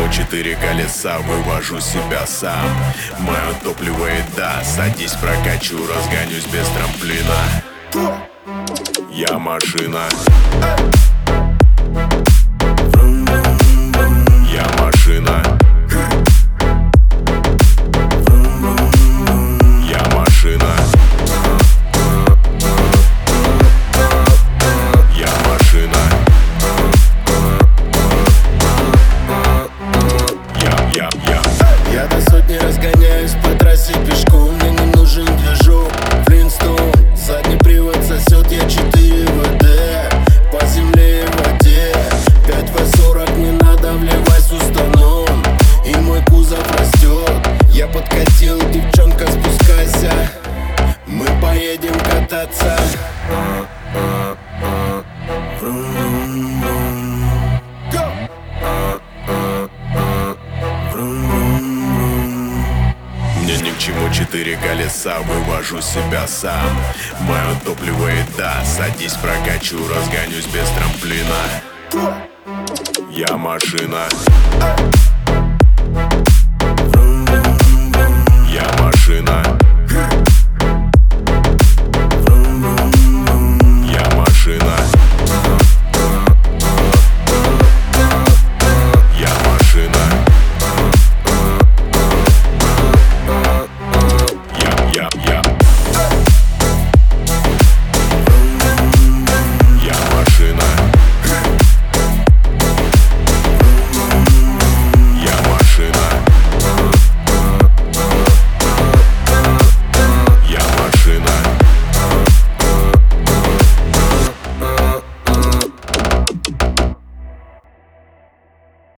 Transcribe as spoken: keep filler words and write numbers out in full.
четыре колеса, вывожу себя сам. Мое топливо и да, садись прокачу, разгонюсь без трамплина. Я машина. Я машина. Я машина. Я машина. Я, я, я. Я до сотни разгоняюсь по трассе пешком, мне не нужен движок. Флинстоун, задний привод сосет, я четыре ВД. По земле и воде пять вэ сорок, не надо вливать с уставном. И мой кузов растет. Я подкатил, девчонка, спускайся, мы поедем кататься. Мне ни к чему четыре колеса, вывожу себя сам. Мое топливо и да, садись прокачу, разгонюсь без трамплина. Я машина.